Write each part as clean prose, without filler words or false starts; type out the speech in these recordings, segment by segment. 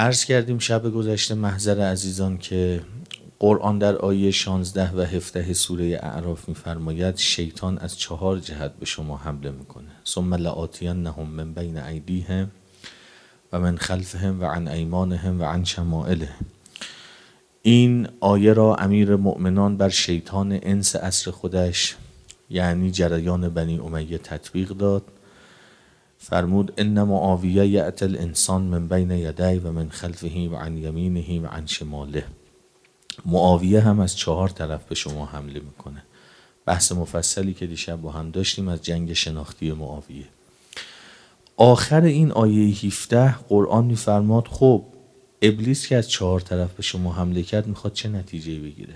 عرض کردیم شب گذشته محضر عزیزان که قرآن در آیه 16 و 17 سوره اعراف می‌فرماید شیطان از 4 جهت به شما حمله میکنه. ثم لآتینهم من بین ایدیهم و من خلفهم و عن ایمانهم و عن شمائلهم. این آیه را امیر مؤمنان بر شیطان انس عصر خودش یعنی جریان بنی امیه تطبیق داد. فرمود ان معاویه یأتی الانسان من بین یدی و من خلفه و عن یمینه و عن شماله. معاویه هم از 4 طرف به شما حمله میکنه. بحث مفصلی که دیشب با هم داشتیم از جنگ شناختی معاویه. آخر این آیه 17 قرآن میفرماد خب ابلیس که از 4 طرف به شما حمله کرد میخواد چه نتیجه‌ای بگیره؟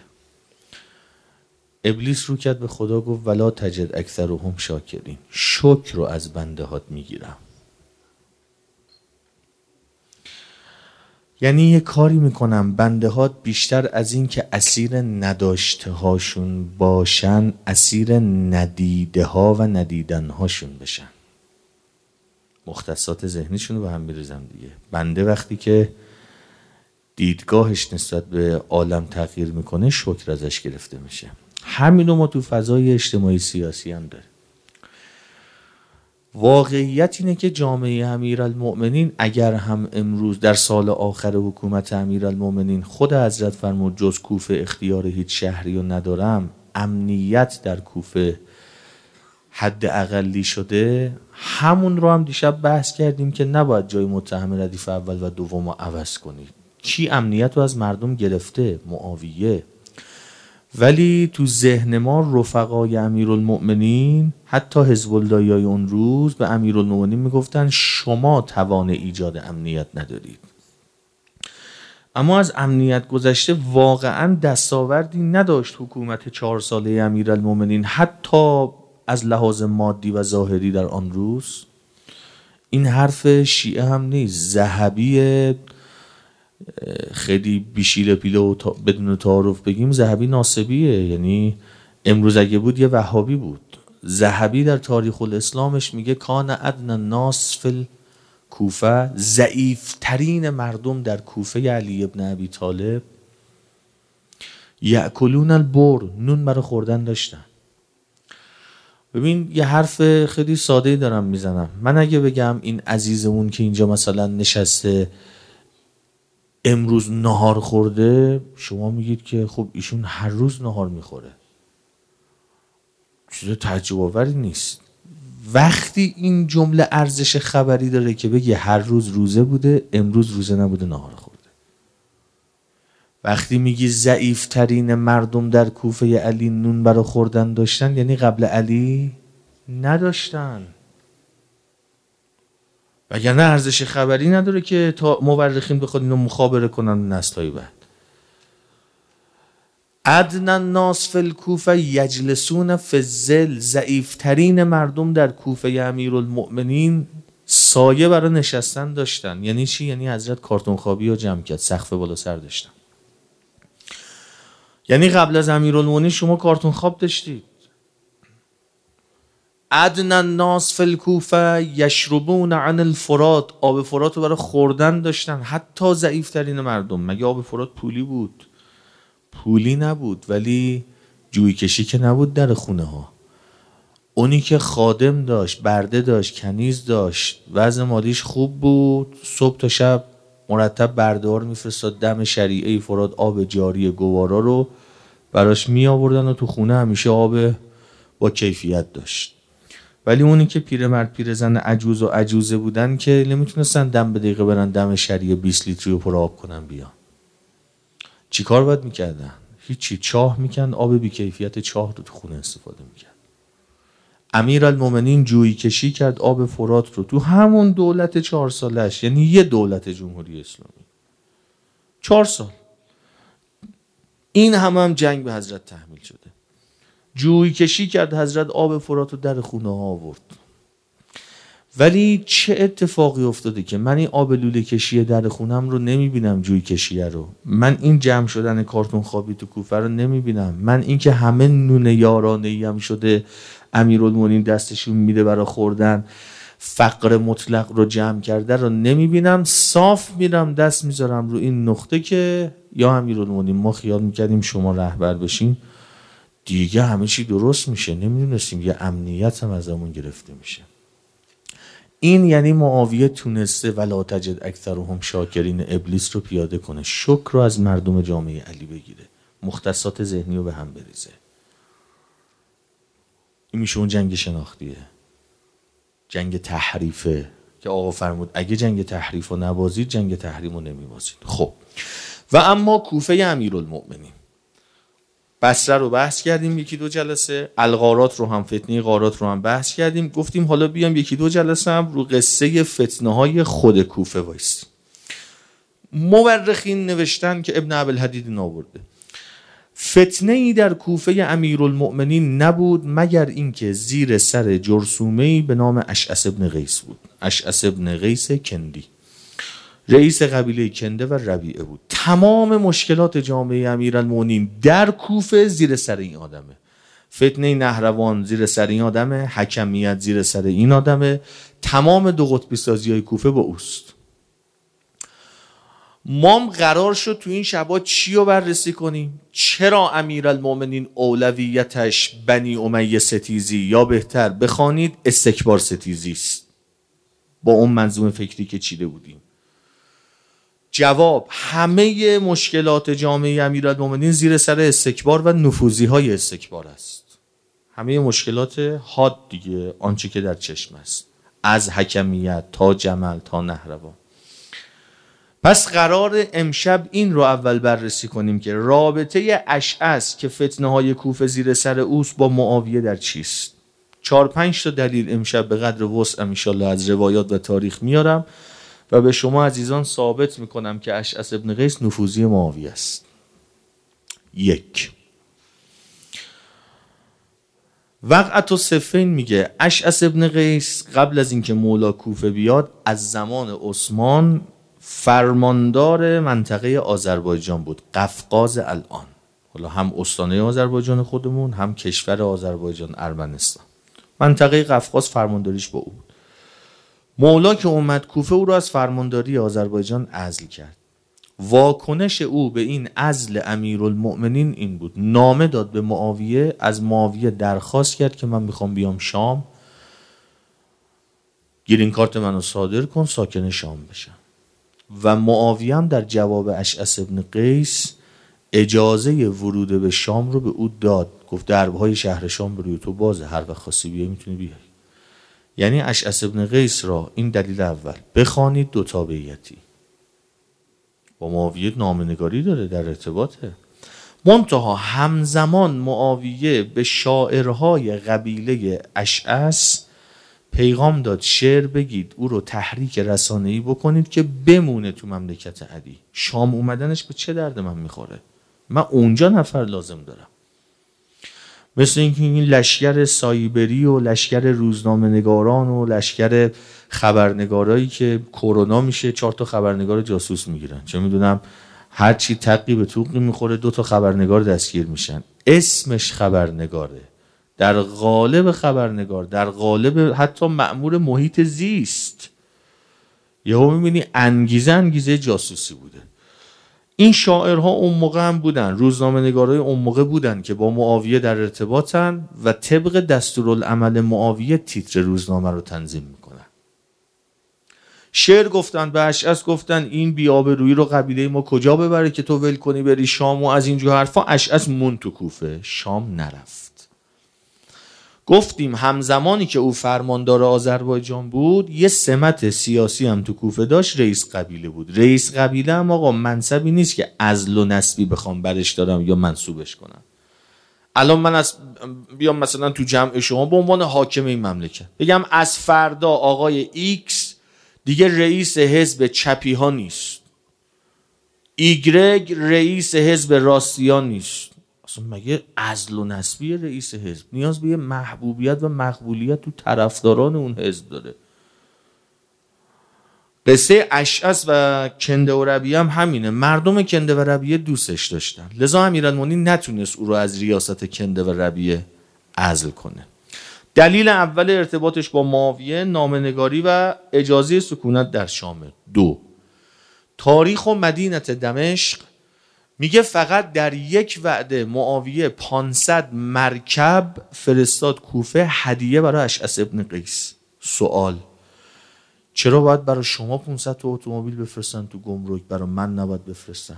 ابلیس رو کرد به خدا گفت ولا تجد اکثرهم شاکرین، شکر رو از بنده هات میگیرم. یعنی یه کاری میکنم بنده هات بیشتر از این که اسیر نداشته هاشون باشن اسیر ندیده ها و ندیدن هاشون بشن. مختصات ذهنیشون رو به هم میریزم دیگه. بنده وقتی که دیدگاهش نسبت به عالم تغییر میکنه شکر ازش گرفته میشه. همینو ما تو فضای اجتماعی سیاسی هم داریم. واقعیت اینه که جامعه امیرالمؤمنین اگر هم امروز در سال آخر حکومت امیرالمؤمنین خود حضرت فرمود جز کوفه اختیار هیچ شهری رو ندارم، امنیت در کوفه حد اقلی شده، همون رو هم دیشب بحث کردیم که نباید جای متهم ردیف اول و دوم رو عوض کنید. کی امنیت رو از مردم گرفته؟ معاویه. ولی تو ذهن ما رفقای امیرالمؤمنین حتی حزب اللهیای اون روز به امیرالمؤمنین میگفتن شما توان ایجاد امنیت ندارید. اما از امنیت گذشته واقعا دستاوردی نداشت حکومت 4 ساله امیرالمؤمنین حتی از لحاظ مادی و ظاهری در آن روز. این حرف شیعه هم نیست. ذهبی خیلی بیشیل پیله و بدون تعارف بگیم ذهبی ناصبیه، یعنی امروز اگه بود یه وهابی بود. ذهبی در تاریخ الاسلامش میگه کان ادنی الناس فی الکوفه، ضعیف ترین مردم در کوفه علی ابن ابی طالب یاکلون البر، نون برای خوردن داشتن. ببین یه حرف خیلی ساده‌ای دارم میزنم. من اگه بگم این عزیزمون که اینجا مثلا نشسته امروز نهار خورده، شما میگید که خب ایشون هر روز نهار میخوره. چیز تعجب آوری نیست. وقتی این جمله ارزش خبری داره که بگی هر روز روزه بوده، امروز روزه نبوده نهار خورده. وقتی میگی ضعیف ترین مردم در کوفه علی نون برای خوردن داشتن، یعنی قبل علی نداشتن. وگرنه ارزش خبری نداره که تا مورخین بخواد اینو مخابره کنن نسل‌های بعد. ادنی الناس فی الکوفه یجلسون فی الظل، ضعیف ترین مردم در کوفه امیرالمؤمنین سایه برای نشستن داشتن. یعنی چی؟ یعنی حضرت کارتون خوابی رو جمع کرد، سقف بالا سر داشتن. یعنی قبل از امیرالمؤمنین شما کارتون خواب داشتید. ادنی الناس فی الکوفه یشربون عن الفرات، آب فرات رو برای خوردن داشتن. حتی ضعیف ترین مردم. مگه آب فرات پولی بود؟ پولی نبود، ولی جوی کشی که نبود در خونه ها. اونی که خادم داشت، برده داشت، کنیز داشت، وضع مالیش خوب بود، صبح تا شب مرتب برده ها رو میفرستاد دم شریعه فرات، آب جاری گوارا رو براش می آوردن و تو خونه همیشه آب با کیفیت داشت. ولی اونی که پیرمرد پیرزن عجوز و عجوزه بودن که نمیتونستن دم به دقیقه برن دم شریعه 20 لیتری رو پر آب کنن بیان. چی کار باید میکردن؟ هیچی. چاه میکن، آب بی کیفیت چاه رو تو خونه استفاده میکرد. امیرالمؤمنین جویی کشی کرد آب فرات رو تو همون دولت 4 سالش، یعنی یه دولت جمهوری اسلامی 4 سال. این هم جنگ به حضرت تحمیل شده. جویی کشی کرد حضرت آب فرات رو در خونه ها آورد. ولی چه اتفاقی افتاده که من این آب لوله کشی در خونم رو نمیبینم، جویی کشیه رو. من این جمع شدن کارتون خوابی تو کوفه رو نمیبینم. من این که همه نون یارانه‌ای هم شده امیرالمؤمنین دستشون میده برای خوردن فقر مطلق رو جمع کرده رو نمیبینم. صاف میرم دست میذارم رو این نقطه که یا امیرالمومنین ما خیال میکردیم شما رهبر بشین دیگه همه چی درست میشه، نمیدونستیم یه امنیت هم از همون گرفته میشه. این یعنی معاویه تونسته ولا تجد اکثرهم شاکرین ابلیس رو پیاده کنه، شکر رو از مردم جامعه علی بگیره، مختصات ذهنی رو به هم بریزه. این میشه اون جنگ شناختیه، جنگ تحریفه که آقا فرمود اگه جنگ تحریف رو نبازید جنگ تحریم رو نمیبازید. خب و اما کوفه امیرالمؤمنین، بصره رو بحث کردیم یکی دو جلسه، الغارات رو هم فتنه غارات رو هم بحث کردیم، گفتیم حالا بیام یکی دو جلسه هم رو قصه فتنه های خود کوفه وایسیم. مورخین نوشتن که ابن ابوالحدید ناورده فتنه ای در کوفه امیرالمؤمنین نبود مگر اینکه زیر سر جرثومه‌ای به نام اشعث ابن قیس بود. اشعث ابن قیس کندی رئیس قبیله کنده و ربیعه بود. تمام مشکلات جامعه امیرالمؤمنین در کوفه زیر سر این آدمه. فتنه نهروان زیر سر این آدمه، حکمیت زیر سر این آدمه، تمام دو قطبی سازی های کوفه با اوست. ما قرار شد تو این شبا چی رو بررسی کنیم؟ چرا امیرالمؤمنین اولویتش بنی امیه ستیزی یا بهتر بخوانید استکبار ستیزی است، با اون منظومه فکری که چیده بودیم. جواب همه مشکلات جامعه امیرالمؤمنین زیر سر استکبار و نفوذی های استکبار است. همه مشکلات حاد دیگه، آنچه که در چشم است، از حکمیت تا جمل تا نهروان. پس قرار امشب این رو اول بررسی کنیم که رابطه اشعث که فتنه های کوفه زیر سر اوست با معاویه در چیست. 4-5 تا دلیل امشب به قدر وسعم ان شاءالله از روایات و تاریخ میارم و به شما عزیزان ثابت میکنم که اشعث ابن قیس نفوذی معاویه است. 1 وقعت صفین میگه اشعث ابن قیس قبل از اینکه مولا کوفه بیاد از زمان عثمان فرماندار منطقه آذربایجان بود، قفقاز الان، حالا هم استانه آذربایجان خودمون هم کشور آذربایجان ارمنستان، منطقه قفقاز فرمانداریش با او بود. مولا که اومد کوفه او را از فرمانداری آذربایجان عزل کرد. واکنش او به این عزل امیرالمؤمنین این بود، نامه داد به معاویه، از معاویه درخواست کرد که من میخوام بیام شام، گرین کارت منو صادر کن ساکن شام بشم. و معاویه هم در جواب اشعث ابن قیس اجازه ورود به شام رو به او داد، گفت دربهای شهر شام بروی تو بازه، هر وقت خاصی بیای میتونی بیای. یعنی اشعث ابن قیس را این دلیل اول بخوانید دو تابعیتی با معاویه نامه‌نگاری داره، در ارتباطه. منتها همزمان معاویه به شاعرهای قبیله اشعث پیغام داد شعر بگید، او رو تحریک رسانه‌ای بکنید که بمونه تو مملکت علی. شام اومدنش به چه درد من میخوره؟ من اونجا نفر لازم دارم. مثل اینکه این لشکر سایبری و لشکر روزنامه نگاران و لشکر خبرنگارایی که کرونا میشه 4 تا خبرنگار جاسوس میگیرن، چه میدونم هر چی تقی به توقی میخوره 2 تا خبرنگار دستگیر میشن، اسمش خبرنگاره، در قالب خبرنگار، در قالب حتی مأمور محیط زیست، یهو میبینی انگیزه جاسوسی بوده. این شاعرها اون موقع هم بودن، روزنامه نگارای اون موقع بودن که با معاویه در ارتباطن و طبق دستورالعمل معاویه تیتر روزنامه رو تنظیم میکنن. شعر گفتن به اشعث، گفتن این بی‌آبرویی رو قبیله ما کجا ببره که تو ول کنی بری شام و از اینجور حرفا. اشعث موند تو کوفه، شام نرفت. گفتیم همزمانی که او فرماندار آذربایجان بود یه سمت سیاسی هم تو کوفه داشت، رئیس قبیله بود. رئیس قبیله هم آقا منصبی نیست که عزل و نسبی بخوام برش دارم یا منصوبش کنم. الان من بیام مثلا تو جمع شما به عنوان حاکم این مملکت بگم از فردا آقای ایکس دیگه رئیس حزب چپی ها نیست، ایگرگ رئیس حزب راستیان نیست. اصلا مگه عزل و نسبی رئیس حزب نیاز به محبوبیت و مقبولیت تو طرفداران اون حزب داره؟ قصه اشعث و کنده و ربیعه هم همینه. مردم کنده و ربیعه دوستش داشتن، لذا امیرالمؤمنین نتونست او رو از ریاست کنده و ربیعه عزل کنه. دلیل اول ارتباطش با معاویه نامه‌نگاری و اجازه سکونت در شام. 2. تاریخ و مدینه دمشق میگه فقط در یک وعده معاویه 500 مرکب فرستاد کوفه هدیه برای اشعث ابن قیس. سوال: چرا باید برای شما 500 تا اتومبیل بفرستن تو گمرک، برای من نباید بفرستن؟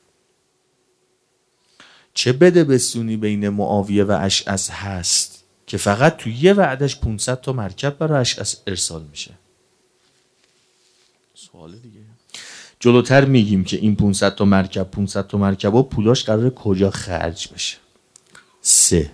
چه بده بسونی بین معاویه و اشعث هست که فقط تو یه وعدش 500 تا مرکب برای اشعث ارسال میشه؟ سوال دیگه. جلوتر میگیم که این 500 تا مرکب ها پولاش قراره کجا خرج بشه. 3.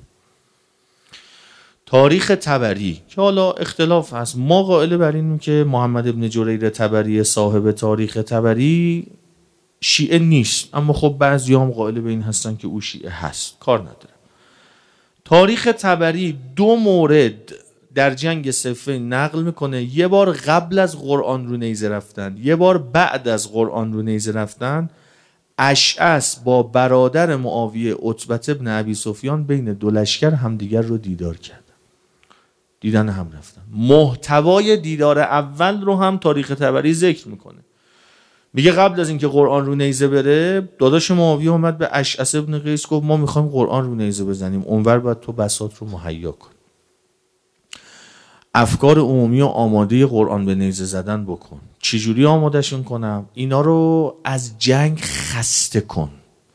تاریخ طبری که حالا اختلاف هست. ما قائل بر اینیم که محمد ابن جریر طبری صاحب تاریخ طبری شیعه نیست، اما خب بعضی هم قائل به این هستن که او شیعه هست، کار نداره. تاریخ طبری 2 مورد در جنگ صفین نقل میکنه، یه بار قبل از قرآن رو نیزه رفتن، یه بار بعد از قرآن رو نیزه رفتن. اشعث با برادر معاویه عتبه ابن ابی سفیان بین 2 لشکر همدیگر رو دیدار کردن، دیدن هم رفتن. محتوای دیدار اول رو هم تاریخ طبری ذکر میکنه. میگه قبل از اینکه قرآن رو نیزه بره، داداش معاویه اومد به اشعث ابن قیس گفت ما میخوایم قرآن رو نیزه بزنیم، اونور باید تو بساط رو مهیا کن، افکار عمومی و آماده قرآن به نیزه زدن بکن. چجوری آمادهشون کنم؟ اینا رو از جنگ خسته کن،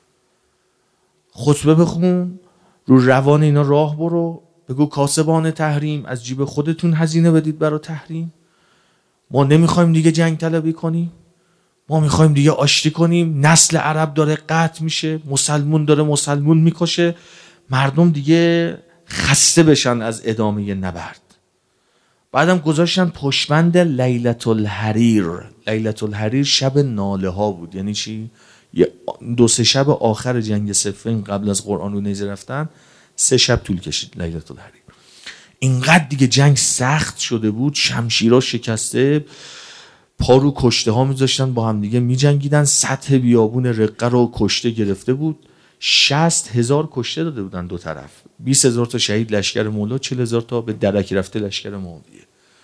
خطبه بخون، رو روان اینا راه برو، بگو کاسبان تحریم از جیب خودتون هزینه بدید برای تحریم، ما نمیخوایم دیگه جنگ طلبی کنیم، ما میخوایم دیگه آشتی کنیم، نسل عرب داره قطع میشه، مسلمون داره مسلمون میکشه، مردم دیگه خسته بشن از ادامه نبرد. بعدم گذاشتن پشبند لیلة الحریر. لیلة الحریر شب ناله ها بود. یعنی چی؟ 2-3 شب آخر جنگ صفین قبل از قرآن رو نیزه رفتن 3 شب طول کشید لیلة الحریر. اینقدر دیگه جنگ سخت شده بود، شمشیرها شکسته، پا رو کشته ها میذاشتن با هم دیگه میجنگیدن، سطح بیابون رقه رو کشته گرفته بود. 60,000 کشته داده بودن 2 طرف، 20,000 تا شهید لشکر مولا، 40,000 تا به درک رفته لشکر معاویه.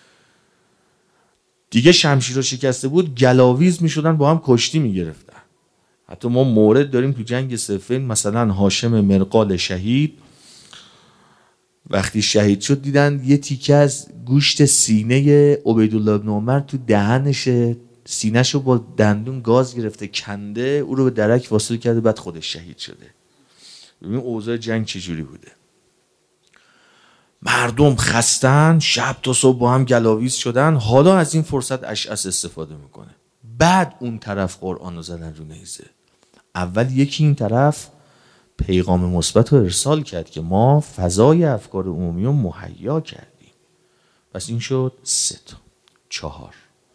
دیگه شمشیرها شکسته بود، گلاویز میشدن با هم کشتی میگرفتن. حتی ما مورد داریم تو جنگ صفین، مثلا هاشم مرقال شهید وقتی شهید شد دیدن یه تیکه از گوشت سینه عبیدالله بن عمر تو دهنشه، سینه‌شو با دندون گاز گرفته کنده، او رو به درک واصل کرده، بعد خودش شهید شده. ببین اوضاع جنگ چجوری بوده. مردم خستن، شب تا صبح با هم گلاویز شدن. حالا از این فرصت اشعث استفاده میکنه. بعد اون طرف قرآن رو زدن رو نیزه. اول یکی این طرف پیغام مثبت رو ارسال کرد که ما فضای افکار عمومی رو مهیا کردیم. پس این شد 3 تا. 4.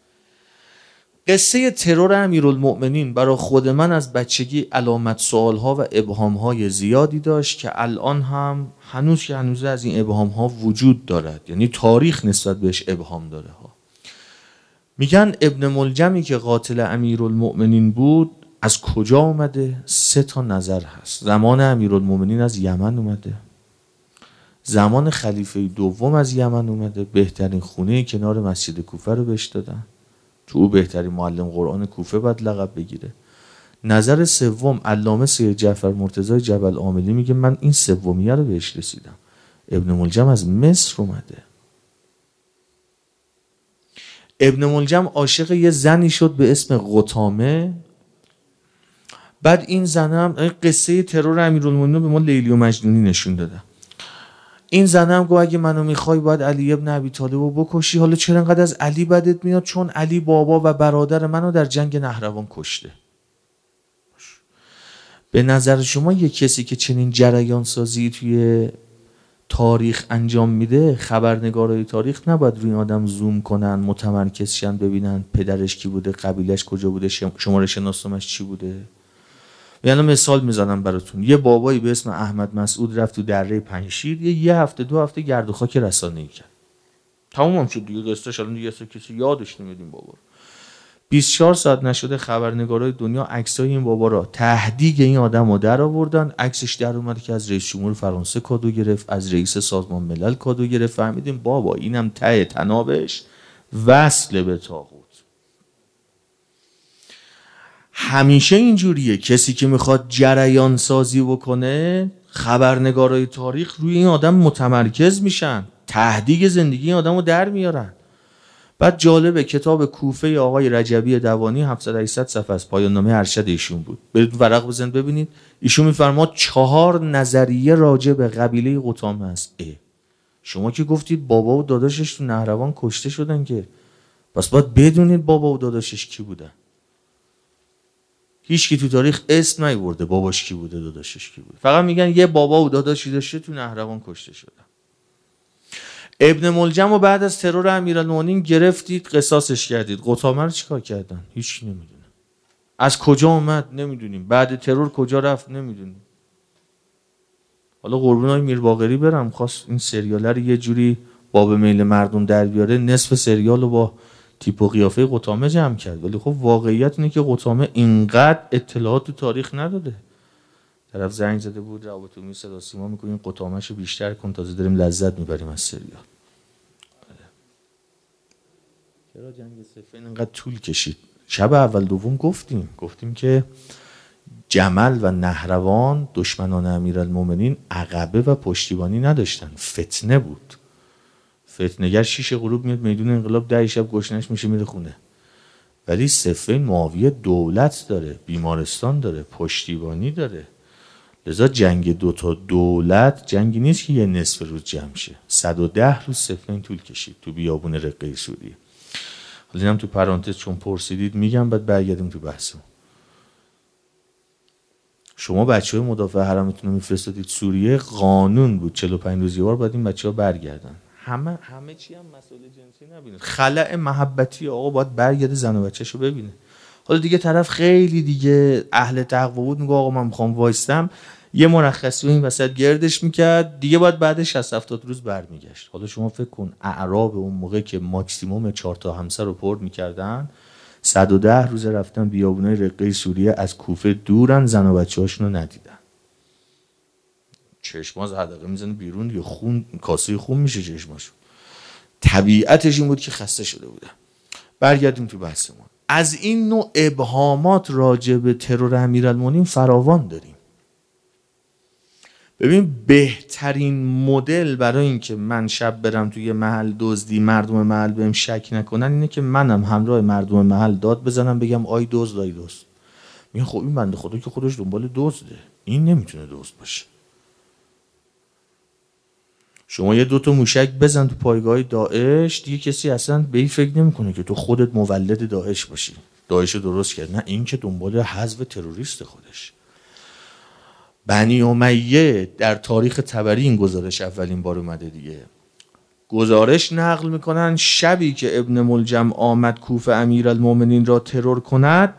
قصه ترور امیرالمؤمنین برای خود من از بچگی علامت سوالها و ابهامهای زیادی داشت که الان هم هنوز از این ابهامها وجود دارد. یعنی تاریخ نسبت بهش ابهام داره ها. میگن ابن ملجمی که قاتل امیرالمؤمنین بود از کجا اومده؟ 3 تا نظر هست. زمان امیرالمؤمنین از یمن اومده، زمان خلیفه دوم از یمن اومده، بهترین خونه کنار مسجد کوفه رو بهش دادن، تو او بهترین معلم قرآن کوفه باید لقب بگیره. نظر سوم علامه سید جعفر مرتضی جبل عاملی میگه من این سومیه رو بهش رسیدم، ابن ملجم از مصر اومده. ابن ملجم عاشق یه زنی شد به اسم قطامه. بعد این زنم قصه ترور امیرالمومنین به ما لیلی و مجنونی نشون داده. این زنم گفت اگه منو میخوای باید علی ابن ابی طالب رو بکشی. حالا چرا انقدر از علی بدت میاد؟ چون علی بابا و برادر منو در جنگ نهروان کشته. به نظر شما یه کسی که چنین جریان سازی توی تاریخ انجام میده، خبرنگارای تاریخ نباید روی آدم زوم کنن، متمرکز شن، ببینن پدرش کی بوده، قبیلش کجا بوده، شماره شناسنامه‌اش چی بوده؟ یعنی مثال میزنم براتون. یه بابایی به اسم احمد مسعود رفت تو دره پنجشیر، یه هفته 2 هفته گرد و خاک رسانه‌ای کرد. تموم شد دیگه قصه‌اش. الان دیگه کسی یادش نمیاد این بابا. 24 ساعت نشده خبرنگارای دنیا عکسای این بابا را تهدیگ این آدمو در آوردن. عکسش در اومد که از رئیس جمهور فرانسه کادو گرفت، از رئیس سازمان ملل کادو گرفت. فهمیدیم بابا اینم ته تنابش وصل به طاغوت. همیشه اینجوریه، کسی که میخواد جریان سازی بکنه خبرنگارای تاریخ روی این آدم متمرکز میشن، تهدیگ زندگی این آدمو در میارن. بعد جالبه کتاب کوفه آقای رجبی دوانی 700-800 صفحه است، پایان نامه ارشد ایشون بود. برید ورق بزنید ببینید. ایشون میفرما 4 نظریه راجع به قبیله قطامه است. شما که گفتید بابا و داداشش تو نهروان کشته شدن، که پس باید بدونید بابا و داداشش کی بودن. هیچ کی تو تاریخ اسم نیورده باباش کی بوده داداشش کی بوده، فقط میگن یه بابا و داداشی داشته تو نهروان کشته شدن. ابن ملجم رو بعد از ترور امیرالمومنین گرفتید قصاصش کردید. قطامه رو چیکار کردن؟ هیچ کی نمیدونه. از کجا اومد نمیدونیم. بعد ترور کجا رفت نمیدونیم. حالا قربونای میر باقری برم، خواست این سریال رو یه جوری باب میل مردم در بیاره، نصف سریال رو با تیپ و قیافه قطامه جمع کرد. ولی خب واقعیت اینه که قطامه اینقدر اطلاعات تو تاریخ نداده. طرف زنگ زده بود روابط صدا سیما میکنیم قطامه‌شو بیشتر کن، تازه داریم لذت میبریم از سریال. چرا جنگ صفین اینقدر طول کشید؟ شب اول دوم گفتیم که جمل و نهروان دشمنان امیرالمومنین عقبه و پشتیبانی نداشتن، فتنه بود. فتنه‌گر 6 غروب میاد میدون انقلاب، 10 شب گشنش میشه میره خونه. ولی صفین معاویه دولت داره، بیمارستان داره، پشتیبانی داره. لذا جنگ دوتا دولت جنگی نیست که یه نصف روز جمع شه. 110 روز صفین طول کشید تو بیابون رقه سوریه. حالا اینم تو پرانتز چون پرسیدید میگم، بعد برگردیم تو بحثمون. شما بچه‌های مدافع حرمتون رو میفرستادید سوریه، قانون بود 45 روز یه بار باید این بچه‌ها برگردن. همه چی هم مسئله جنسی نبینه. خلأ محبتی آقا باید برگرده زن و بچه‌شو ببینه. حالا دیگه طرف خیلی دیگه اهل تقوا بود، میگه آقا من میخوام وایستم، یه مرخصی این وسط گردش میکرد، دیگه باید بعد 60-70 روز برمیگشت. حالا شما فکر کن اعراب اون موقع که ماکسیموم 4 تا همسر رو پر میکردن، 110 روز رفتن بیابونای رقه سوریه، از کوفه دورن، زن و بچه‌هاشون رو ندیدن. چشما زدقه میزنه بیرون، یا خون کاسه خون میشه چشماشون. طبیعتش این بود که خسته شده بودن. برگردیم تو بحثمون. از این نوع ابهامات راجع به ترور امیرالمومنین فراوان داریم. ببین بهترین مدل برای این که من شب برم توی محل دزدی مردم محل بهم شک نکنن اینه که منم همراه مردم محل داد بزنم بگم آی دزد آی دزد. میگن خب این بنده خدا که خودش دنبال دزده، این نمیتونه دزد باشه. شما یه 2 تا موشک بزن تو پایگاه داعش، دیگه کسی اصلا به این فکر نمیکنه که تو خودت مولد داعش باشی. داعش رو درست کرد، نه این که دنبال حذف تروریست خودش. بنی امیه در تاریخ طبری این گزارش اولین بار اومده دیگه. گزارش نقل میکنن شبی که ابن ملجم آمد کوفه امیرالمومنین را ترور کند،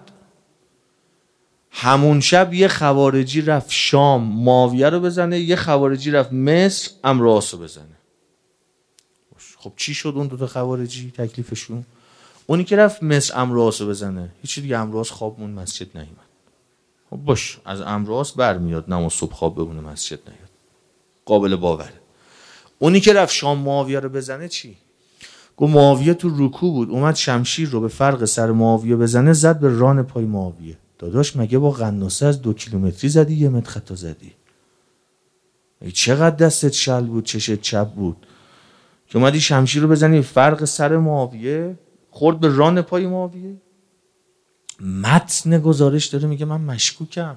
همون شب یه خوارجی رفت شام معاویه رو بزنه، یه خوارجی رفت مصر امراس رو بزنه. خب چی شد اون 2 تا خوارجی تکلیفشون؟ اونی که رفت مصر امراس رو بزنه، هیچی دیگه، امراس خواب مون مسجد نیومد. خب باش، از امراس برمیاد نماز صبح خواب بمونه مسجد نیاد، قابل باوره. اونی که رفت شام معاویه رو بزنه چی؟ گفت معاویه تو رکوع بود، اومد شمشیر رو به فرق سر معاویه بزنه، زد به ران پای معاویه. داداش مگه با قناصه از 2 کیلومتری زدی 1 متر خطا زدی؟ چقدر دستت شل بود، چشت چپ بود که اومدی شمشیر رو بزنی فرق سر معاویه، خورد به ران پای معاویه؟ متن گزارش داره میگه من مشکوکم.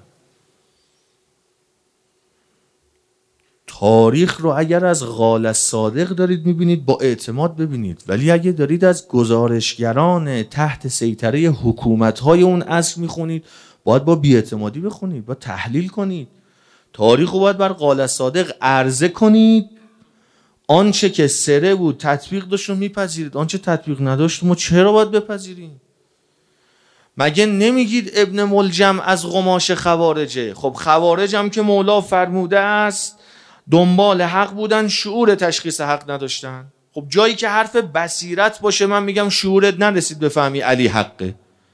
تاریخ رو اگر از قال الصادق دارید میبینید با اعتماد ببینید، ولی اگه دارید از گزارشگران تحت سیطره حکومت‌های اون عصر میخونید، باید با بی‌اعتمادی بخونید، باید تحلیل کنید. تاریخ رو باید بر قال الصادق عرضه کنید. آنچه که سره بود تطبیق داشت رو میپذیرید، آنچه تطبیق نداشت ما چرا باید بپذیریم؟ مگه نمیگید ابن ملجم از قماش خوارجه؟ خب خوارج هم که مولا فرموده است دنبال حق بودن، شعور تشخیص حق نداشتن. خب جایی که حرف بصیرت باشه من میگم شعورت نرسید بفهمی علی حقه.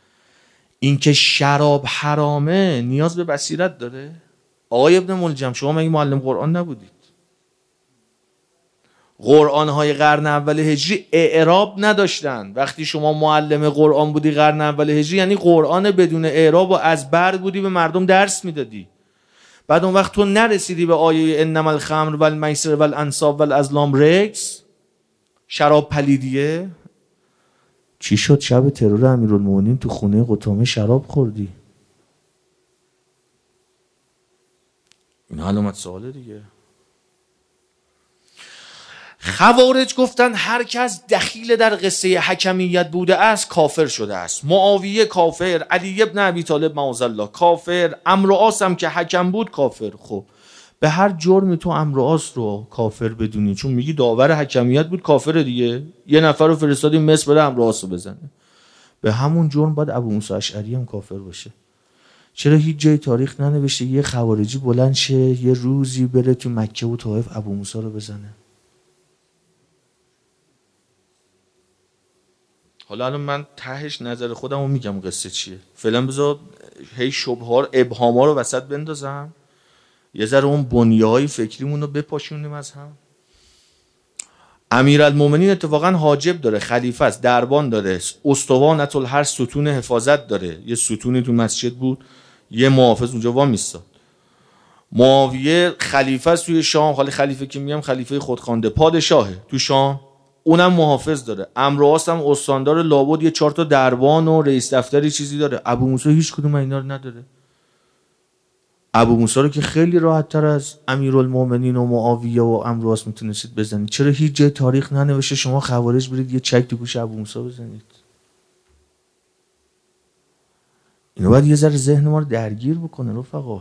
اینکه شراب حرامه نیاز به بصیرت داره؟ آقای ابن ملجم شما مگه معلم قرآن نبودید؟ قرآن‌های قرن اول هجری اعراب نداشتن. وقتی شما معلم قرآن بودی قرن اول هجری یعنی قرآن بدون اعراب و از بر بودی به مردم درس میدادی. بعد اون وقت تو نرسیدی به آیه انما الخمر والمیسر والانصاب والازلام رجس، شراب پلیدیه. چی شد شب ترور امیرالمومنین تو خونه قطامه شراب خوردی؟ این علامت سواله دیگه. خوارج گفتن هر کس دخیل در قصه حکمیت بوده است کافر شده است. معاویه کافر، علی ابن ابی طالب معاذ الله کافر، عمرو عاص هم که حکم بود کافر. خب به هر جرمی تو عمرو عاص رو کافر بدونی چون میگی داور حکمیت بود کافر دیگه، یه نفر رو فرستادیم مصر بده عمرو عاص رو بزنه، به همون جرم باید ابو موسی اشعری هم کافر باشه. چرا هیچ جای تاریخ ننوشته یه خوارجی بلند شه یه روزی بره تو مکه و طائف ابو موسی رو بزنه؟ حالا الان من تهش نظر خودم رو میگم قصه چیه، فعلا بذار هی شبه‌ها ابهام‌ها رو وسط بندازم، یه ذره اون بنیه‌های فکریمون رو بپاشونیم از هم. امیرالمومنین اتفاقا حاجب داره، خلیفه است، دربان داره، استوانت هر ستون حفاظت داره. یه ستونی تو مسجد بود، یه محافظ اونجا وامیستاد. معاویه خلیفه است توی شام، حالا خلیفه که میگم خلیفه خودخوانده، پادشاهه تو شام، اونم محافظ داره. عمرو عاص هم استاندار لابد یه 4 تا دربان و رئیس دفتری چیزی داره. ابو موسی هیچ کدوم اینا رو نداره. ابو موسی رو که خیلی راحت تر از امیرالمومنین و معاویه و عمرو عاص میتونستید بزنید. چرا هیچ جای تاریخ ننوشته شما خوارج برید یه چک تو گوش ابو موسی بزنید؟ اینو باید یه ذره ذهن ما رو درگیر بکنه رفقا.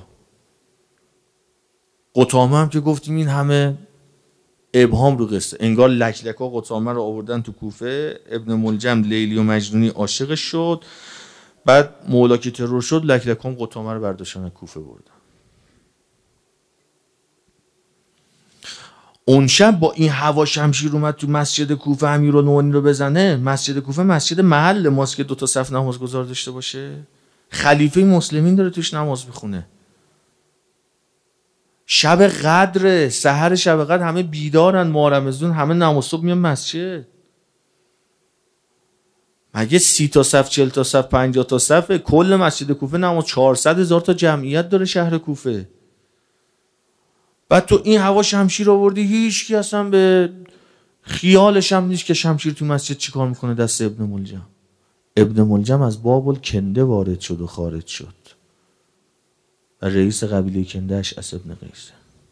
قطامه هم که گفتیم این همه ابهام رو قصه، انگار لکلکا قطامه رو آوردن تو کوفه، ابن ملجم لیلی و مجنونی عاشقش شد، بعد مولا که ترور شد لکلکا قطامه رو برداشتن کوفه بردن. اون شب با این هوا شمشیر اومد تو مسجد کوفه امیرالمومنین رو بزنه. مسجد کوفه مسجد محل ماست که 2 تا صف نمازگزار داشته باشه. خلیفه مسلمین داره توش نماز میخونه. شب قدر، سحر شب قدر، همه بیدارن، ماه رمضان، همه نماز صبح میان مسجد. مگه 30 تا صف، 40 تا صف، 50 تا صف؟ کل مسجد کوفه نماز 400,000 تا جمعیت داره شهر کوفه. بعد تو این هوا شمشیر آوردی، هیچ کی اصلا به خیالش هم نیست که شمشیر تو مسجد چیکار میکنه دست ابن ملجم. ابن ملجم از باب الکنده وارد شد و خارج شد و رئیس قبیله کنده اشعث ابن قیس.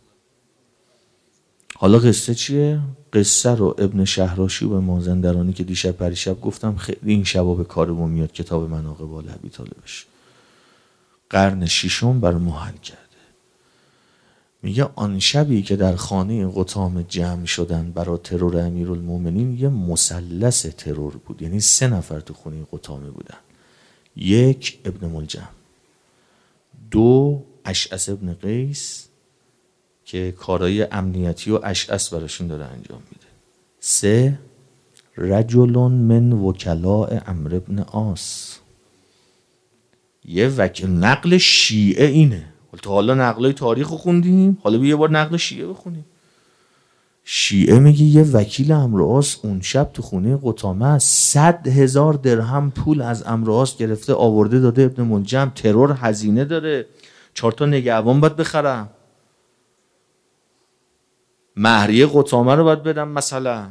حالا قصه چیه؟ قصه رو ابن شهراشی و مازندرانی که دیشب پریشب گفتم خیلی این شبا به کارمون میاد، کتاب مناقب آل ابی طالبش، قرن 6 بر محل کرده. میگه آن شبی که در خانه قطام جمع شدن برای ترور امیرالمومنین یه مثلث ترور بود، یعنی 3 نفر تو خونه قطامه بودن. 1 ابن ملجم، 2 اشعث ابن قیس که کارهای امنیتی و اشعث براشون داره انجام میده، 3 رجل من وکلاء عمرو ابن عاص. یه وکیل، نقل شیعه اینه. تا حالا نقلای تاریخ رو خوندیم، حالا بیا یه بار نقل شیعه بخونیم. شیعه میگه یه وکیل عمرو عاص اون شب تو خونه قطامه 100,000 درهم پول از عمرو عاص گرفته آورده داده ابن ملجم. ترور هزینه داره، 4 تا نگهبان باید بخرم، مهریه قطامه رو باید بدم، مثلا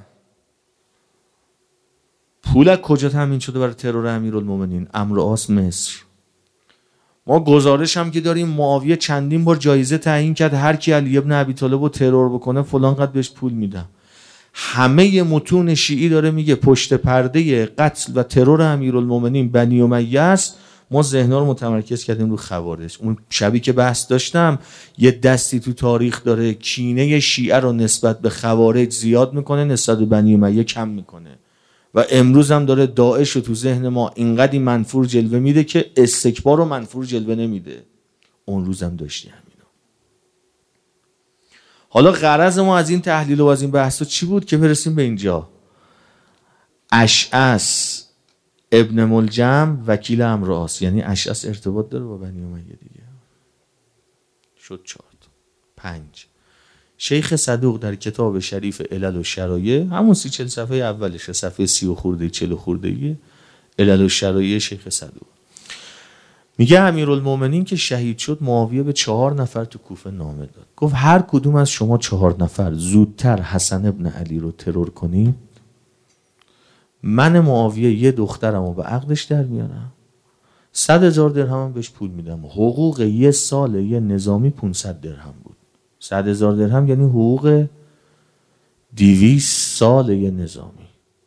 پول از کجا تامین شده برای ترور امیرالمومنین؟ عمرو عاص مصر. ما گزارش هم که داریم معاویه چندین بار جایزه تعیین کرد هر کی علی ابن ابی طالب رو ترور بکنه فلان قد بهش پول میدم. همه متون شیعی داره میگه پشت پرده قتل و ترور امیرالمومنین بنی امیه است. ما ذهن‌ها رو متمرکز کردیم رو خوارج. اون شبی که بحث داشتم یه دستی تو تاریخ داره کینه شیعه رو نسبت به خوارج زیاد میکنه، نسبت به بنی امیه کم میکنه، و امروز هم داره داعش رو تو ذهن ما اینقدی منفور جلوه میده که استکبار رو منفور جلوه نمیده. اون روز هم داشتی همینا. حالا غرض ما از این تحلیل و از این بحث چی بود که برسیم به اینجا؟ اشعث ابن ملجم وکیل امرآس، یعنی اشعث ارتباط داره با بنی امیه دیگه. شد 4. 5. شیخ صدوق در کتاب شریف علل و شرایع، همون 30-40 صفحه اولشه، صفحه 30 خورده 40 خورده، علل و شرایع شیخ صدوق، میگه امیرالمومنین که شهید شد معاویه به 4 نفر تو کوفه نامه داد، گفت هر کدوم از شما 4 نفر زودتر حسن ابن علی رو ترور کنید، من معاویه یه دخترم رو به عقدش در میارم، 100,000 درهم بهش پول میدم. حقوق یه سال یه نظامی 500 درهم بود. 100,000 درهم یعنی حقوق 200 سال یه نظامی.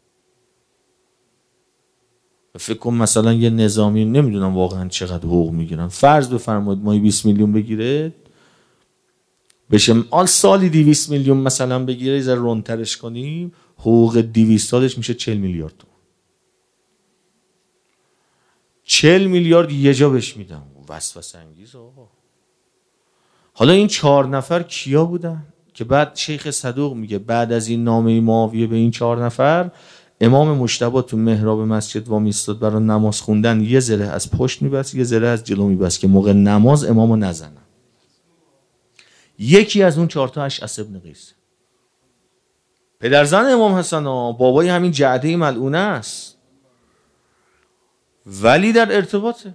فکر کن مثلا یه نظامی، نمیدونم واقعا چقدر حقوق میگیرن، فرض بفرمایید ماهی 20 میلیون بگیره، بشه سالی 200 میلیون مثلا بگیره، یه ذره رونترش کنیم، حقوق 200 سالش میشه 40 میلیارد تومان. 40 میلیارد یه جا بهش میدم. وسوسه انگیز آقا. حالا این 4 نفر کیا بودن که بعد شیخ صدوق میگه بعد از این نامه معاویه به این 4 نفر امام مجتبی تو محراب مسجد وا میستاد برای نماز خوندن، یه ذره از پشت میبست یه ذره از جلو میبست که موقع نماز امامو نزنن. یکی از اون 4 تا اشعث ابن قیس، پدرزن امام حسن، بابای همین جعده ملعونه است، ولی در ارتباطه.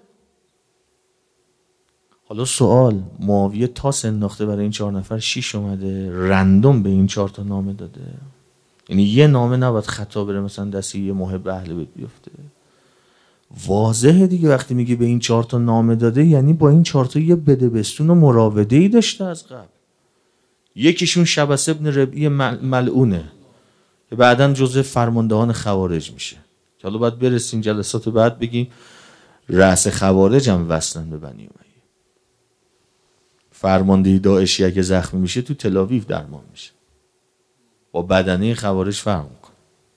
حالا سوال، معاویه تاس انداخته برای این 4 نفر، 6 اومده رندوم به این 4 تا نامه داده. یعنی یه نامه نباید خطا بره مثلا دستی یه محب اهل بیت بیفته. واضحه دیگه وقتی میگه به این 4 تا نامه داده، یعنی با این 4 تا یه بدبستون و مراوده‌ای داشته از قبل. یکیشون شبس ابن ربعی ملعونه که بعداً جزء فرماندهان خوارج میشه، که حالا باید برسیم جلسات بعد بگیم رأس خوارج هم وصلن به بنی امیه. فرمانده داعشی اگه زخمی میشه تو تل‌آویو درمان میشه، با بدنه خوارج فرق میکنه.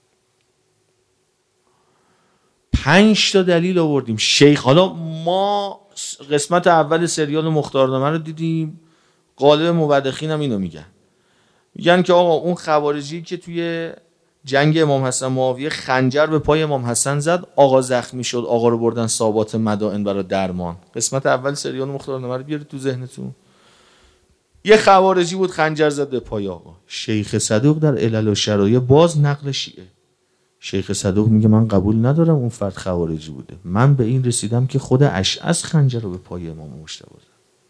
5 تا دلیل آوردیم. شیخ، حالا ما قسمت اول سریال مختارنامه رو دیدیم، غالب مورخین هم اینو میگن که آقا اون خوارجی که توی جنگ امام حسن معاویه خنجر به پای امام حسن زد، آقا زخمی شد، آقا رو بردن سابات مدائن برای درمان. قسمت اول سریال مختارنامه رو بیارید تو ذهنتون. یه خوارجی بود خنجر زد به پای آقا. شیخ صدوق در علل و شرایع باز نقل شیعه، شیخ صدوق میگه من قبول ندارم اون فرد خوارجی بوده، من به این رسیدم که خود اشعث خنجر رو به پای امام مجتبی زد.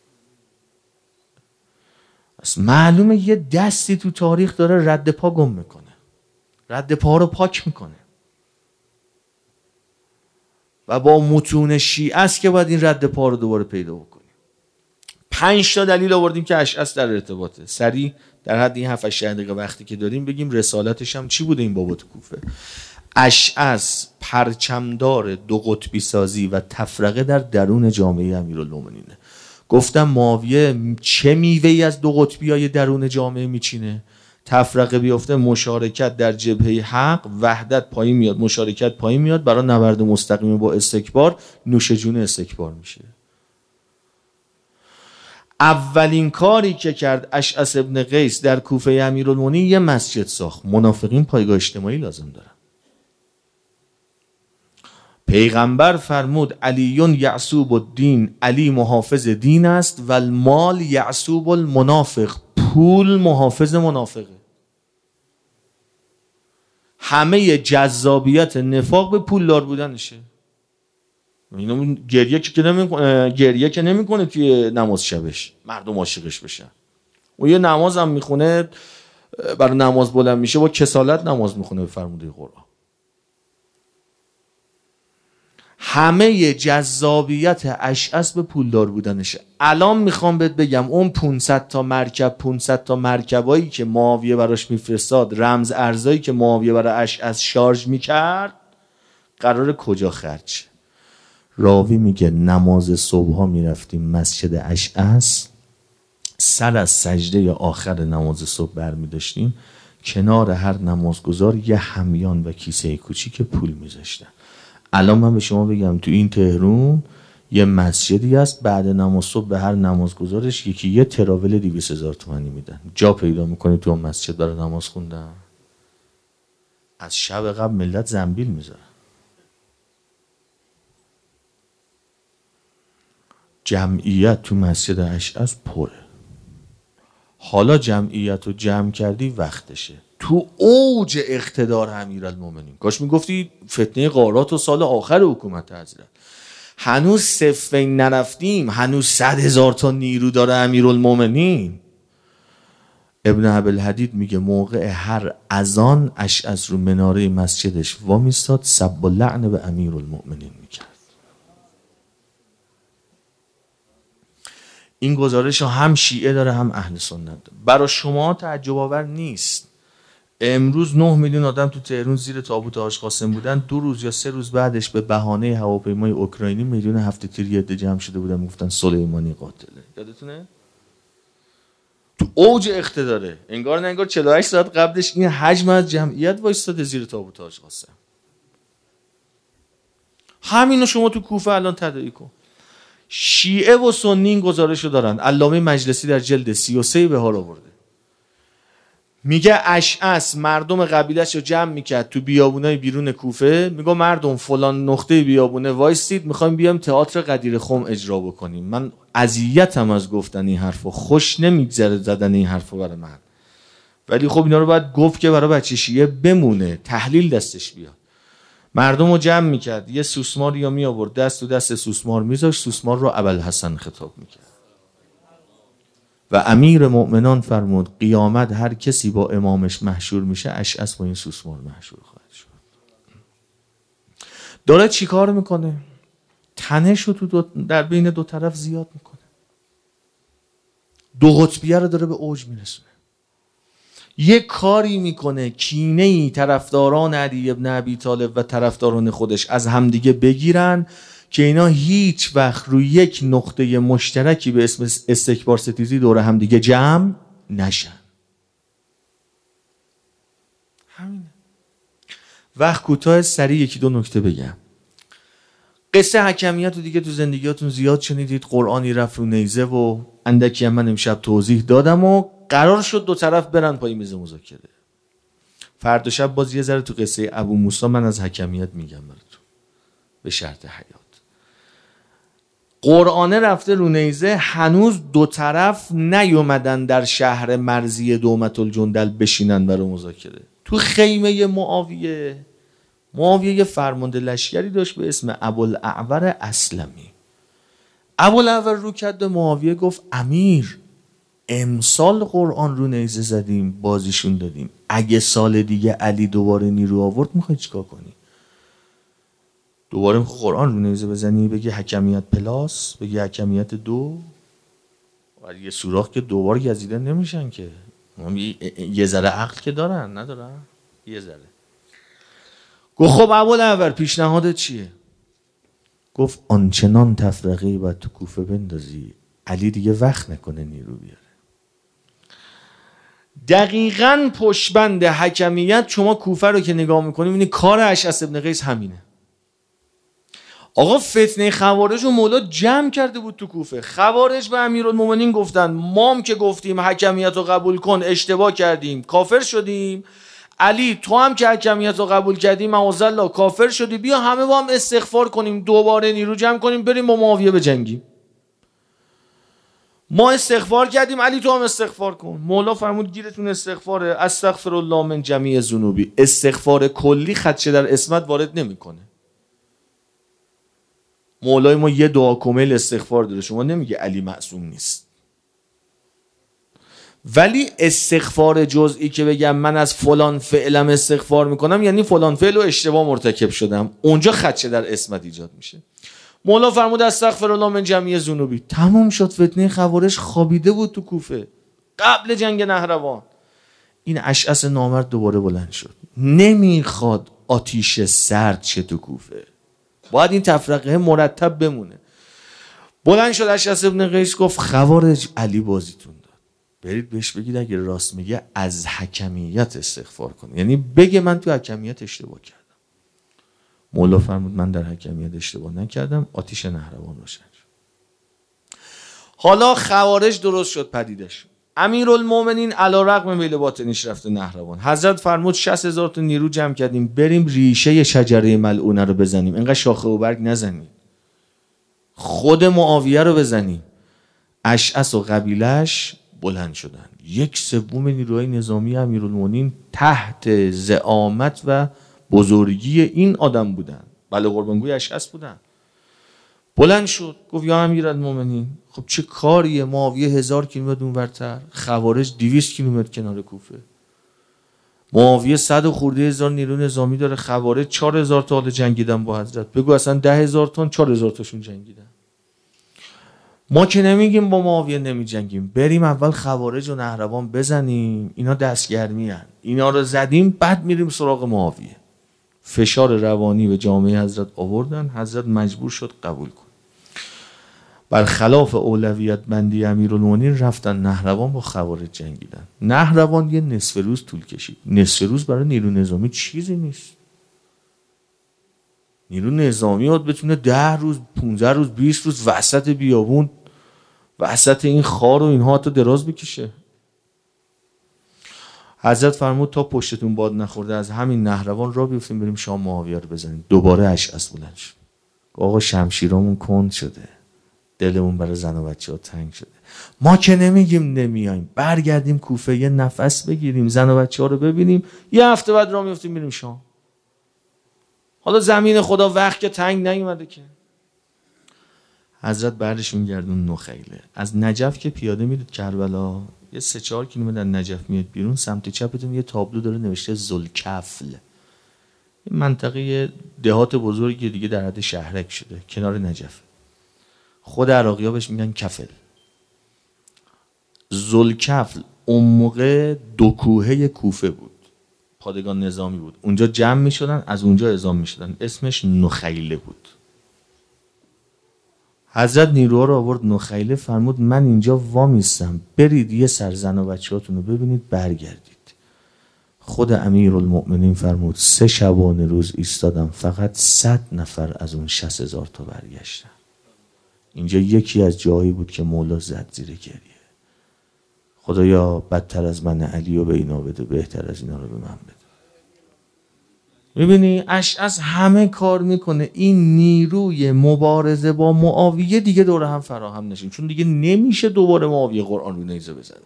پس معلومه یه دستی تو تاریخ داره رد پا گم میکنه، رد پا رو پاک میکنه، و با متون شیعه است که باید این رد پا رو دوباره پیدا بکنیم. 5 تا دلیل آوردیم که اشعث در ارتباطه. سریع در حد این 7-8 دقیقه وقتی که داریم بگیم رسالتش هم چی بوده این بابا تو کوفه. اشعث پرچمدار دو قطبی سازی و تفرقه در درون جامعه امیرالمومنینه. گفتم معاویه چه میوه‌ای از دو قطبی‌های درون جامعه میچینه؟ تفرقه بیفته، مشارکت در جبهه حق، وحدت پایین میاد، مشارکت پایین میاد، برای نبرد مستقیم با استکبار نوش جون استکبار میشه. اولین کاری که کرد اشعث ابن قیس در کوفه امیرالمومنین یه مسجد ساخت. منافقین پایگاه اجتماعی لازم دارن. پیغمبر فرمود علیون یعصوب الدین، علی محافظ دین است، و المال یعصوب المنافق، پول محافظ منافقه. همه جذابیت نفاق به پولدار بودنشه. اینو گریه که نمیکنه توی نماز شبش مردم عاشقش بشن. و یه نماز هم میخونه، برای نماز بلند میشه با کسالت نماز میخونه به فرموده قرآن. همه جذابیت اشعث به پولدار بودنشه. الان میخوام بهت بگم اون 500 تا مرکبایی که معاویه براش میفرستاد، رمز ارزایی که معاویه برای اشعث شارژ میکرد، قرار کجا خرج؟ راوی میگه نماز صبح ها میرفتیم مسجد اشعث، سر از سجده آخر نماز صبح برمیداشتیم، کنار هر نمازگزار یه همیان و کیسه کوچیک پول میذاشتن. الان من به شما بگم تو این تهران یه مسجدی هست، بعد نماز صبح به هر نمازگزارش یکی یه تراول 200,000 تومانی میدن. جا پیدا میکنی تو اون مسجد برای نماز خوندن؟ از شب قبل ملت زنبیل میذارن. جمعیت تو مسجد اشعث پره. حالا جمعیت رو جمع کردی، وقتشه. تو اوج اقتدار امیرالمومنین، کاش میگفتی فتنه غارات و سال آخر حکومت حضرت، هنوز صفین نرفتیم، هنوز 100,000 تا نیرو داره امیرالمومنین. ابن ابوالحدید میگه موقع هر اذان اشعث رو مناره مسجدش وامیستاد، سب و لعن به امیرالمومنین میکرد. این گزارش رو هم شیعه داره هم اهل سنت داره. برای شما تعجب آور نیست امروز 9 میلیون آدم تو تهران زیر تابوت حاج قاسم بودن، 2 روز یا 3 روز بعدش به بهانه هواپیمای اوکراینی میلیون 7 تیر جمع شده بودن، میگفتن سلیمانی قاتله. یادتونه؟ تو اوج اقتداره، انگار نه انگار 48 ساعت قبلش این حجم از جمعیت وایستاده زیر تابوت حاج قاسم. همینو شما تو کوفه الان تداعی کن. شیعه و سنی این گزارشو دارن. علامه مجلسی در جلد 33 بهار آورده، میگه اشعث مردم قبیله‌شو جمع میکرد تو بیابونای بیرون کوفه، میگه مردم فلان نقطه بیابونه وایسید، میخوایم بیام تئاتر قدیر خم اجرا بکنیم. من اذیتم از گفتن این حرفو، خوش نمیگذره زدن این حرفو برای من، ولی خب اینا رو باید گفت که برای بچه شیعه بمونه، تحلیل دستش بیاد. مردم رو جمع میکرد، یه سوسمار یا می آورد دست تو دست سوسمار میذاشت، سوسمار رو ابوالحسن خطاب میکرد و امیر مؤمنان فرمود قیامت هر کسی با امامش محشور میشه، اشعث با این سوسمار محشور خواهد شد. داره چی کار میکنه؟ تنش رو تو در بین دو طرف زیاد میکنه، دو قطبیه رو داره به اوج میرسونه. یه کاری میکنه کینه‌ای طرفداران علی ابن ابی طالب و طرفداران خودش از همدیگه بگیرن که اینا هیچ وقت روی یک نقطه مشترکی به اسم استکبار ستیزی دور همدیگه جمع نشن. همینه. وقت کوتاه سریع یکی دو نکته بگم. قصه حکمیت رو دیگه تو زندگیاتون زیاد شنیدید. قرآنی رفت رو نیزه و اندکی هم من امشب توضیح دادم و قرار شد دو طرف برن پای میز مذاکره. فردا شب باز یه ذره تو قصه ابو موسی من از حکمیت میگم براتون به شرط حیات. قرآنه رفته رو نیزه، هنوز دو طرف نیومدن در شهر مرزی دومة الجندل بشینن برای مذاکره. تو خیمه معاویه یه فرمانده لشکری داشت به اسم ابوالاعور اسلمی. ابوالاعور رو کرد به معاویه گفت امیر امسال قرآن رو نیزه زدیم بازیشون دادیم، اگه سال دیگه علی دوباره نیرو آورد میخوای چیکار کنی؟ دوباره میخوای قرآن رو نیزه بزنی بگی حکمیت پلاس، بگی حکمیت 2؟ ولی یه سوراخ که دوباره گزیده نمیشن که، یه ذره عقل که دارن ندارن یه ذره. گفت خب ابوالاعور پیشنهادت چیه؟ گفت آنچنان تفرقه باید تو کوفه بندازی علی دیگه وقت نکنه نیرو بیاره. دقیقاً پشتبند حکمیت شما کوفه رو که نگاه میکنی میبینی کار اشعث ابن قیس همینه. آقا فتنه خوارج رو مولا جمع کرده بود تو کوفه. خوارج به امیرالمومنین گفتن مام که گفتیم حکمیت رو قبول کن اشتباه کردیم کافر شدیم، علی تو هم که حکمیت رو قبول کردیم معاذالله کافر شدی، بیا همه با هم استغفار کنیم دوباره نیرو جمع کنیم بریم با معاویه بجنگیم. ما استغفار کردیم علی تو هم استغفار کن. مولا فرمود گیرتون استغفاره، استغفر الله من جمیع ذنوبی. استغفار کلی خدشه در اسمت وارد نمیکنه. مولای ما یه دعا کامل استغفار داره، شما نمیگه علی معصوم نیست. ولی استغفار جزئی که بگم من از فلان فعلم استغفار میکنم یعنی فلان فعل و اشتباه مرتکب شدم، اونجا خدشه در اسمت ایجاد میشه. مولا فرمود استغفر الله من جمیع ذنوبی. تموم شد. فتنه خوارج خوابیده بود تو کوفه قبل جنگ نهروان. این اشعث نامرد دوباره بلند شد، نمیخواد آتیش سرد شه تو کوفه، باید این تفرقه مرتب بمونه. بلند شد اشعث ابن قیس گفت خوارج علی بازیتون داد، برید بهش بگید اگه راست میگه از حکمیت استغفار کنه، یعنی بگه من تو حکمیت اشتباه کردم. مولا فرمود من در حکمیت اشتباه نکردم. آتیش نهروان روشن شد. حالا خوارج درست شد پدیدش. امیرالمومنین علی رغم میل باطنیش رفته نهروان. حضرت فرمود 60,000 تا نیرو جمع کردیم بریم ریشه شجره ملعونه رو بزنیم، اینقدر شاخه و برگ نزنیم. خود معاویه رو بزنیم. اشعث و قبیلش بلند شدن. 1/3 نیروهای نظامی امیرالمومنین تحت زعامت و بزرگی این آدم بودن. بله قربانگوی اشعث بودن. بلند شد گفت یا امیرالمومنین، خب چه کاریه؟ معاویه 1000 کیلومتر اونورتر، خوارج 200 کیلومتر کنار کوفه. معاویه 100 و خورده هزار نیرو نظامی داره، خوارج 4000 تا حالا جنگیدن با حضرت. بگو اصلا 10,000 تا 4000 تاشون جنگیدن. ما که نمیگیم با معاویه نمی جنگیم، بریم اول خوارج و نهروان بزنیم، اینا دستگرمی هن. اینا رو زدیم بعد میریم سراغ معاویه. فشار روانی به جامعه حضرت آوردن، حضرت مجبور شد قبول کن. برخلاف اولویت بندی امیرالمومنین رفتن نهروان با خوارج جنگیدن. نهروان یه نصف روز طول کشید. نصف روز برای نیرو نظامی چیزی نیست. نیرو نظامی باید بتونه 10 روز 15 روز 20 روز وسط بیابون، وسط این خار و اینها تا دراز بکشه. حضرت فرمود تا پشتتون باد نخورده از همین نهروان را بیفتیم بریم شام معاویه رو بزنیم. دوباره اشعث بلند شد. آقا شمشیرامون کند شده، دلمون برای زن و بچه ها تنگ شده. ما که نمیگیم نمیایم، برگردیم کوفه یه نفس بگیریم، زن و بچه ها رو ببینیم، یه هفته بعد را میفتیم میریم شام. حالا زمین خدا وقت که تنگ نیومده که. حضرت بعدش میگردون نخیله. از نجف که پیاده میرید کربلا، یه 3-4 کیلومتر از نجف میاد بیرون، سمت چپتون یه تابلو داره نوشته ذوالکفل. این منطقه دهات بزرگی دیگه در حد شهرک شده کنار نجف. خود عراقی‌ها بهش میگن کفل. ذوالکفل اون موقع 2 کوهه کوفه بود، پادگان نظامی بود. اونجا جمع میشدن، از اونجا اعزام میشدن. اسمش نخیله بود. حضرت نیروها رو آورد نخیله، فرمود من اینجا وامیستم، برید یه سر زن و بچه‌هاتون رو ببینید برگردید. خود امیرالمؤمنین فرمود 3 شبانه روز ایستادم، فقط 100 نفر از اون 60,000 تا برگشتن. اینجا یکی از جایی بود که مولا زد زیر گریه. خدایا بدتر از من علی رو به اینا بده، بهتر از اینا رو به من بده. میبینی اشعث همه کار میکنه این نیروی مبارزه با معاویه دیگه دور هم فراهم نشین، چون دیگه نمیشه دوباره معاویه قرآن رو نیزه بزنه.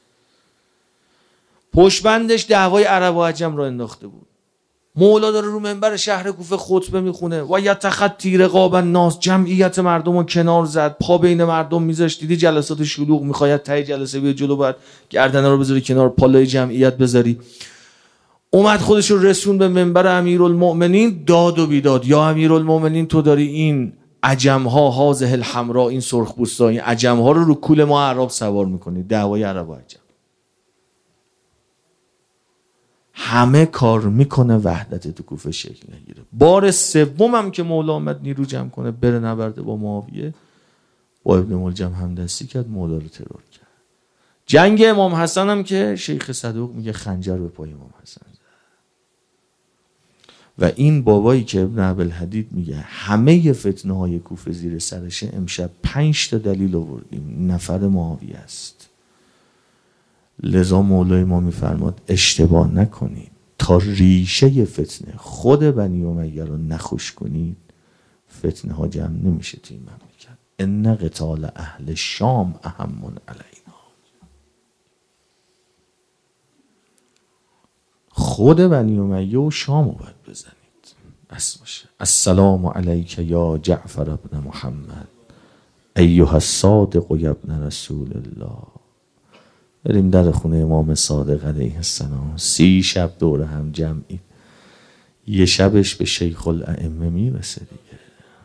پشتبندش دعوای عرب و عجم رو انداخته بود. مولا داره رو منبر شهر کوفه خطبه میخونه و یتخطی رقاب الناس، جمعیت مردم رو کنار زد، پا بین مردم میذاشت. دیدی جلسات شلوغ، میخواد ته جلسه بیاد جلو، بعد گردنه رو بذاری کنار، پالای جمعیت بذاری. اومد خودش رو رسون به منبر امیرالمؤمنین، داد و بیداد. یا امیرالمؤمنین تو داری این عجم‌ها، هازه الحمراء، این سرخپوستا، این عجم‌ها رو کول ما عرب سوار میکنی. دعوای عرب و عجم. همه کار میکنه وحدت تو کوفه شکل نگیره. بار سوم هم که مولا آمد نیرو جمع کنه بره نبرده با معاویه، با ابن ملجم همدستی کرد، مولا رو ترور کرد. جنگ امام حسن هم که شیخ صدوق میگه خنجر به پای امام حسن زد. و این بابایی که ابن عبدالحدید میگه همه فتنه های کوفه زیر سرشه، امشب 5 تا دلیل آوردیم نفر معاویه است. لذا مولای ما میفرماد اشتباه نکنید، تا ریشه فتنه خود بنی امیه رو نخوش کنید فتنه ها جمع نمیشه تو این مملکت. ان قتال اهل شام اهم علینا. خود بنی امیه و شام رو باید بزنید. بس باشه. السلام علیک یا جعفر ابن محمد ایها الصادق و ابن رسول الله. بریم در خونه امام صادق علیه السلام. 30 شب دور هم جمعی، یه شبش به شیخ الائمه میرسه دیگه.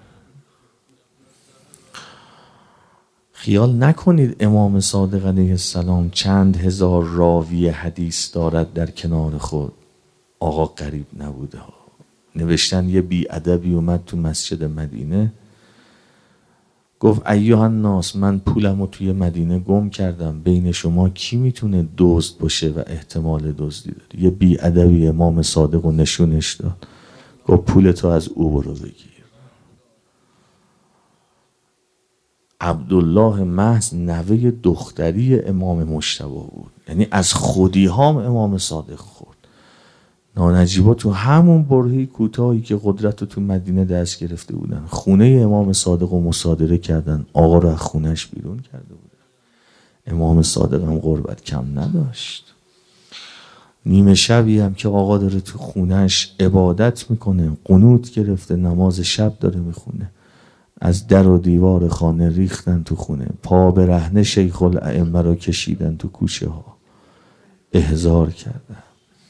خیال نکنید امام صادق علیه السلام چند هزار راوی حدیث دارد در کنار خود. آقا غریب نبوده ها. نوشتن یه بی‌ادبی اومد تو مسجد مدینه، گفت ایها الناس، من پولمو توی مدینه گم کردم، بین شما کی میتونه دزد باشه و احتمال دزدی داره؟ یه بی‌ادبی امام صادق رو نشونش داد، گفت پولتو از او برو بگیر. عبدالله محض نوه دختری امام مجتبی بود، یعنی از خودی هام امام صادق خورد. نانجیبا تو همون برهه کوتاهی که قدرت رو تو مدینه دست گرفته بودن، خونه امام صادق رو مصادره کردن، آقا رو از خونش بیرون کرده بودن. امام صادق هم قربت کم نداشت. نیمه شبی هم که آقا داره تو خونش عبادت میکنه، قنوت گرفته، نماز شب داره میخونه، از در و دیوار خانه ریختن تو خونه، پا به رهنه شیخ الائمه رو کشیدن تو کوچه ها، احضار کردن.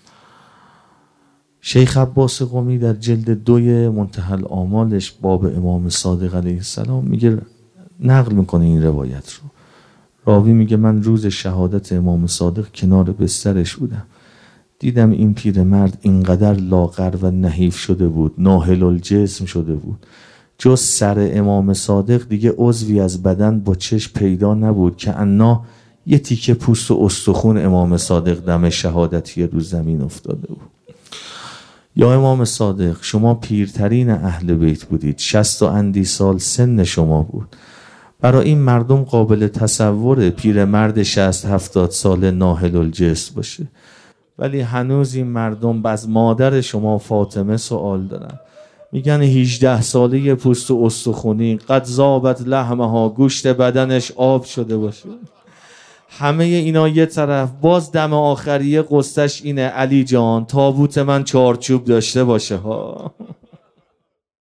شیخ عباس قمی در جلد 2 منتهی الآمالش باب امام صادق علیه السلام میگه، نقل میکنه این روایت رو. راوی میگه من روز شهادت امام صادق کنار بسترش بودم، دیدم این پیرمرد اینقدر لاغر و نحیف شده بود، ناهل الجسم شده بود، جز سر امام صادق دیگه عضوی از بدن با چشم پیدا نبود که انا یه تیکه پوست و استخون امام صادق دم شهادتی رو زمین افتاده بود. یا امام صادق شما پیرترین اهل بیت بودید، 60 و اندی سال سن شما بود. برای این مردم قابل تصوره پیرمرد 60-70 ساله ناهل الجسم باشه، ولی هنوز این مردم از مادر شما فاطمه سوال دارن، میگن 18 ساله یه پوست و استخونی قد ذابت لحمها، گوشت بدنش آب شده باشه. همه اینا یه طرف، باز دم آخریه قصهش اینه علی جان تابوت من 4 چوب داشته باشه ها.